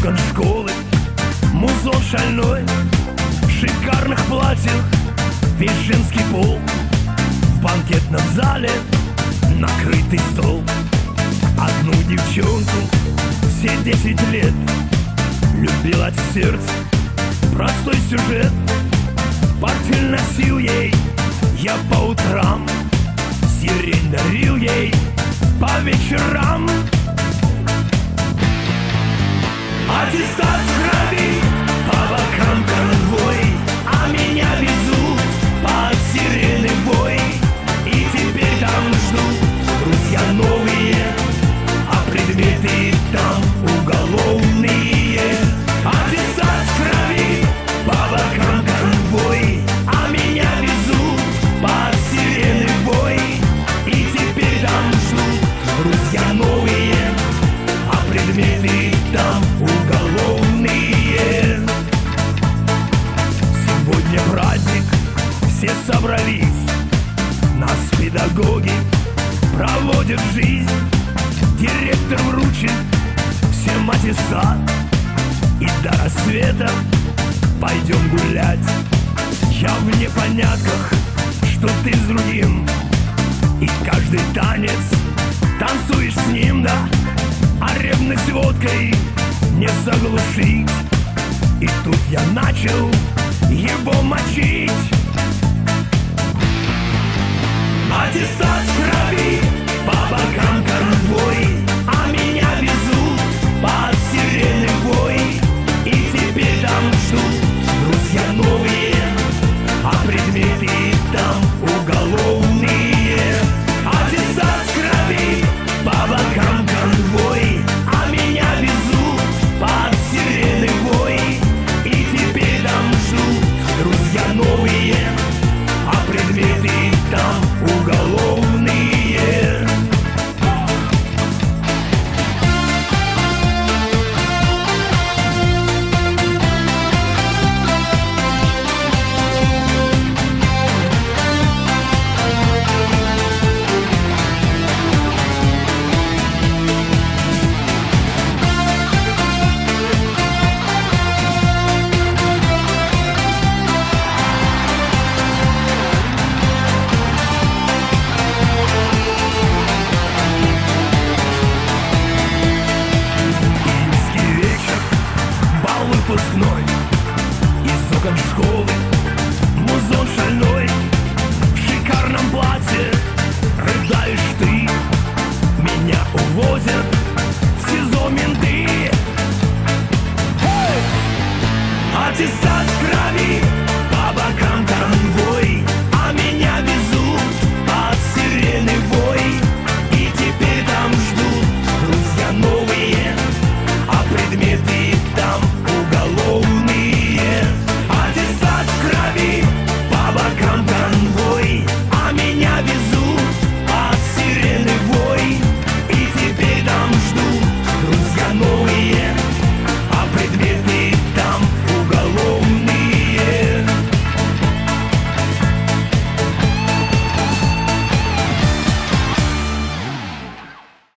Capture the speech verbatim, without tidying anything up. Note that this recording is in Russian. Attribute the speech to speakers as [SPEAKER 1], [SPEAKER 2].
[SPEAKER 1] окон школы музон шальной, в шикарных платьях весь женский пол. В банкетном зале накрытый стол. Одну девчонку все десять лет любил от сердца простой сюжет. Портфель носил ей я по утрам, сирень дарил ей по вечерам. Аттестат в крови, по бокам конвой, а меня везут под сирены бой. И теперь там ждут друзья новые, а предметы там уголовные. Аттестат в крови, по бокам конвой, а меня везут под сирены бой. И теперь там ждут друзья новые, а предметы там уголовные. Сегодня праздник, все собрались, нас педагоги проводят в жизнь. Директор вручит всем аттестат, и до рассвета пойдем гулять. Я в непонятках, что ты с другим, и каждый танец танцуешь с ним, да. А ревность водкой не заглушить. И тут я начал его мочить. Аттестат